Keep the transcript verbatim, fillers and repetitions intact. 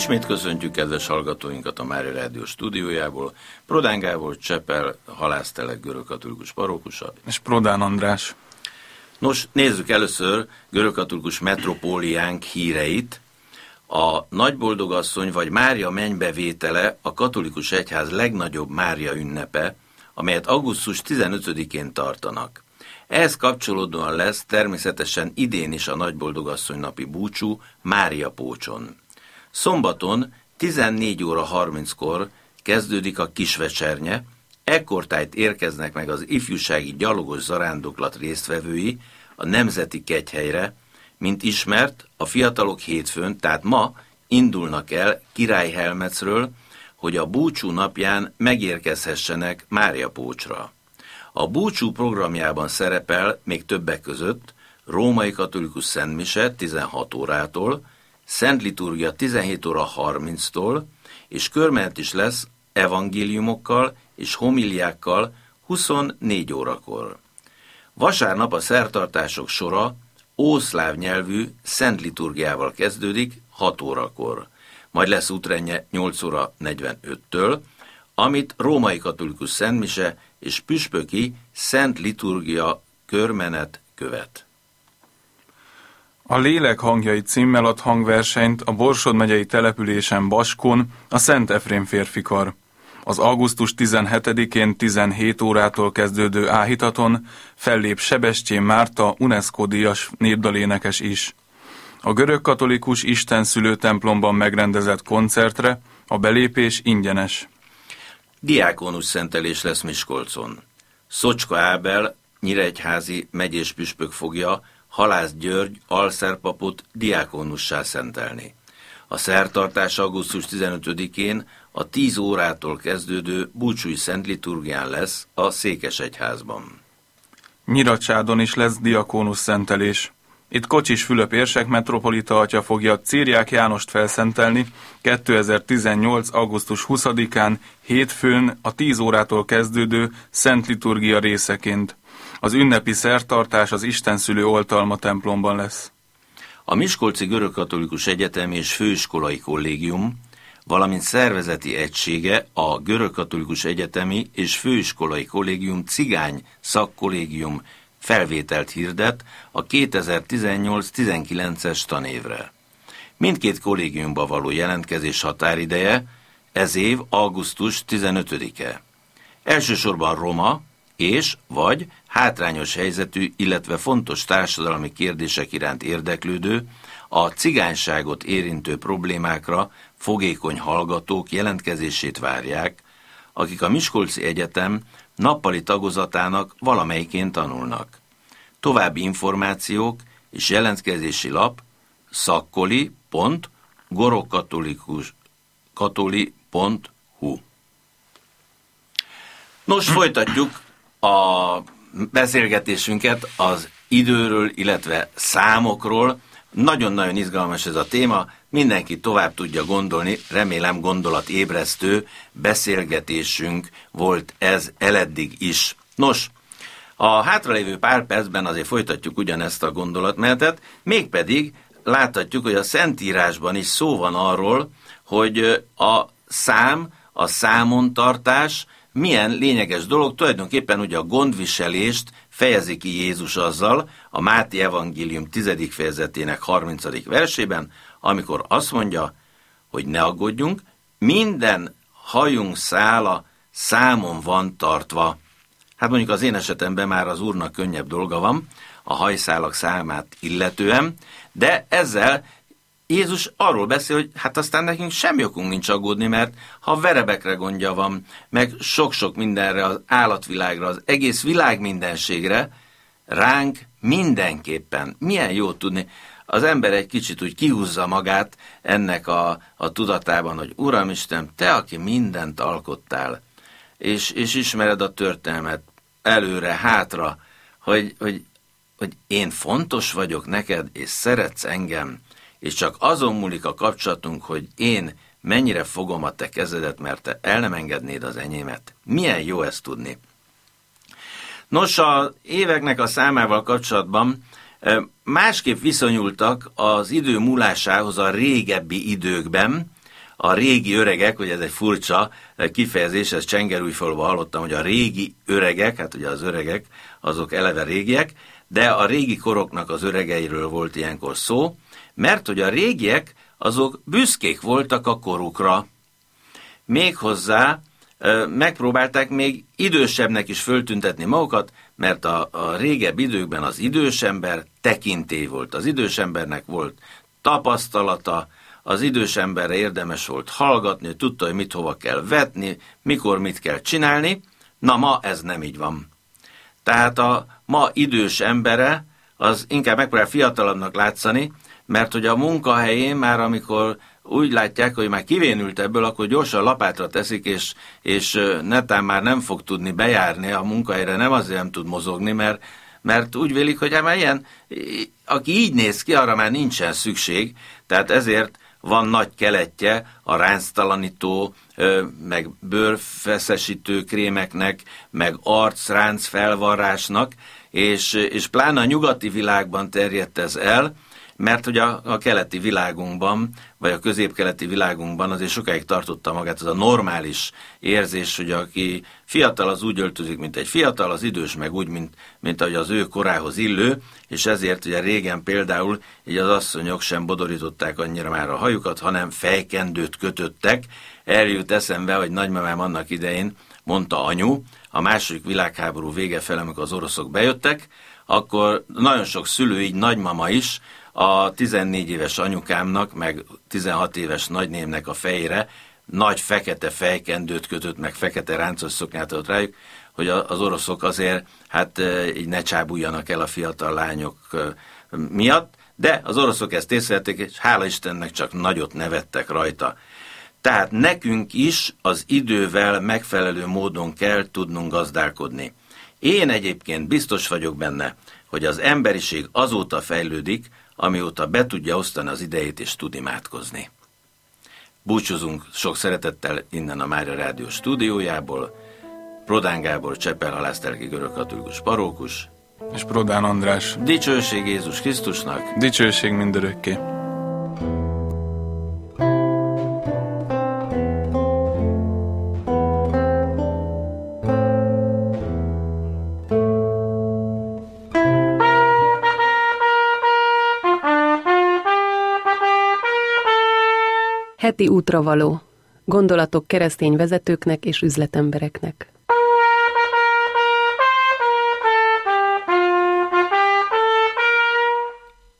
Ismét köszöntjük kedves hallgatóinkat a Mária Rádió stúdiójából. Prodán Gábor, Csepel, halásztelek görögkatolikus parókusa. És Prodán András. Nos, nézzük először görögkatolikus metropóliánk híreit. A Nagyboldogasszony vagy Mária mennybevétele a katolikus egyház legnagyobb Mária ünnepe, amelyet augusztus tizenötödikén tartanak. Ehhez kapcsolódóan lesz természetesen idén is a Nagyboldogasszony napi búcsú Mária Pócson. Szombaton tizennégy óra harminckor kezdődik a kisvecsernye, ekkortájt érkeznek meg az ifjúsági gyalogos zarándoklat résztvevői a Nemzeti Kegyhelyre. Mint ismert, a fiatalok hétfőn, tehát ma indulnak el Királyhelmecről, hogy a búcsú napján megérkezhessenek Mária Pócsra. A búcsú programjában szerepel még többek között római katolikus szentmise tizenhat órától, Szent Liturgia tizenhét óra harminctól, és körmenet is lesz evangéliumokkal és homiliákkal huszonnégy órakor. Vasárnap a szertartások sora ószláv nyelvű Szent Liturgiával kezdődik hat órakor, majd lesz útrendje nyolc óra negyvenöttől, amit római katolikus szentmise és püspöki Szent Liturgia körmenet követ. A Lélek hangjai címmel ad hangversenyt a Borsod megyei településen Baskon a Szent Efrém férfikar. Az augusztus tizenhetedikén tizenhét órától kezdődő áhítaton fellép Sebestyén Márta UNESCO-díjas népdalénekes is. A görögkatolikus istenszülő templomban megrendezett koncertre a belépés ingyenes. Diákónus szentelés lesz Miskolcon. Szocska Ábel, nyíregyházi megyés püspök fogja Halász György alszerpapot diákónussá szentelni. A szertartás augusztus tizenötödikén a tíz órától kezdődő búcsúi szent liturgián lesz a Székesegyházban. Nyiracsádon is lesz diakónus szentelés. Itt Kocsis Fülöp érsek metropolita atya fogja Círják Jánost felszentelni kétezer-tizennyolc. augusztus huszadikán hétfőn a tíz órától kezdődő szent liturgia részeként. Az ünnepi szertartás az Istenszülő oltalma templomban lesz. A Miskolci Görögkatolikus Egyetemi és Főiskolai Kollégium, valamint szervezeti egysége a Görögkatolikus Egyetemi és Főiskolai Kollégium cigány szakkollégium felvételt hirdet a kétezer-tizennyolc tizenkilences tanévre. Mindkét kollégiumba való jelentkezés határideje ez év augusztus tizenötödike. Elsősorban roma és vagy hátrányos helyzetű, illetve fontos társadalmi kérdések iránt érdeklődő, a cigányságot érintő problémákra fogékony hallgatók jelentkezését várják, akik a Miskolci Egyetem nappali tagozatának valamelyikén tanulnak. További információk és jelentkezési lap szakkoli pont gorogkatoli pont hu. Nos, folytatjuk a beszélgetésünket az időről, illetve számokról. Nagyon-nagyon izgalmas ez a téma, mindenki tovább tudja gondolni, remélem gondolatébresztő beszélgetésünk volt ez eleddig is. Nos, a hátralévő pár percben azért folytatjuk ugyanezt a gondolatmenetet, mégpedig láthatjuk, hogy a Szentírásban is szó van arról, hogy a szám, a számontartás milyen lényeges dolog, tulajdonképpen ugye a gondviselést fejezi ki Jézus azzal a Máté evangélium tizedik fejezetének harmincadik versében, amikor azt mondja, hogy ne aggódjunk, minden hajunk szála számon van tartva. Hát mondjuk az én esetemben már az Úrnak könnyebb dolga van a hajszálak számát illetően, de ezzel Jézus arról beszél, hogy hát aztán nekünk semmi okunk nincs aggódni, mert ha verebekre gondja van, meg sok-sok mindenre, az állatvilágra, az egész világ mindenségre, ránk mindenképpen. Milyen jó tudni, az ember egy kicsit úgy kihúzza magát ennek a, a tudatában, hogy Uramisten, te, aki mindent alkottál, és, és ismered a történelmet előre, hátra, hogy, hogy, hogy én fontos vagyok neked, és szeretsz engem, és csak azon múlik a kapcsolatunk, hogy én mennyire fogom a te kezedet, mert te el nem engednéd az enyémet. Milyen jó ezt tudni. Nos, az éveknek a számával kapcsolatban másképp viszonyultak az idő múlásához a régebbi időkben, a régi öregek, hogy ez egy furcsa kifejezés, ezt Csengerújfaluban hallottam, hogy a régi öregek, hát ugye az öregek, azok eleve régiek, de a régi koroknak az öregeiről volt ilyenkor szó, mert hogy a régiek azok büszkék voltak a korukra. Méghozzá megpróbálták még idősebbnek is föltüntetni magukat, mert a, a régebb időkben az idős ember tekintély volt. Az idős embernek volt tapasztalata, az idős emberre érdemes volt hallgatni, hogy tudta, hogy mit hova kell vetni, mikor mit kell csinálni. Na ma ez nem így van. Tehát a ma idős embere az inkább megpróbál fiatalabbnak látszani, mert hogy a munkahelyén már amikor úgy látják, hogy már kivénült ebből, akkor gyorsan lapátra teszik, és, és netán már nem fog tudni bejárni a munkahelyre, nem azért nem tud mozogni, mert, mert úgy vélik, hogy hát már ilyen, aki így néz ki, arra már nincsen szükség, tehát ezért van nagy keletje a ránctalanító, meg bőrfeszesítő krémeknek, meg arcránc felvarrásnak, és, és pláne a nyugati világban terjedt ez el, mert hogy a, a keleti világunkban, vagy a középkeleti világunkban azért sokáig tartotta magát az a normális érzés, hogy aki fiatal, az úgy öltözik, mint egy fiatal, az idős meg úgy, mint, mint ahogy az ő korához illő, és ezért ugye régen például így az asszonyok sem bodorították annyira már a hajukat, hanem fejkendőt kötöttek. Eljut eszembe, hogy nagymamám annak idején mondta anyu, a második világháború vége fel, amikor az oroszok bejöttek, akkor nagyon sok szülő, így nagymama is, a tizennégy éves anyukámnak, meg tizenhat éves nagynémnek a fejére nagy fekete fejkendőt kötött, meg fekete ráncos szoknyát adott rájuk, hogy az oroszok azért hát így ne csábuljanak el a fiatal lányok miatt, de az oroszok ezt észrevették, és hála Istennek csak nagyot nevettek rajta. Tehát nekünk is az idővel megfelelő módon kell tudnunk gazdálkodni. Én egyébként biztos vagyok benne, hogy az emberiség azóta fejlődik, amióta be tudja osztani az idejét és tud imádkozni. Búcsúzunk sok szeretettel innen a Mária Rádió stúdiójából. Prodán Gábor, Csepel halásztelki görögkatolikus parókus. És Prodán András. Dicsőség Jézus Krisztusnak. Dicsőség mindörökké. Heti útravaló. Gondolatok keresztény vezetőknek és üzletembereknek.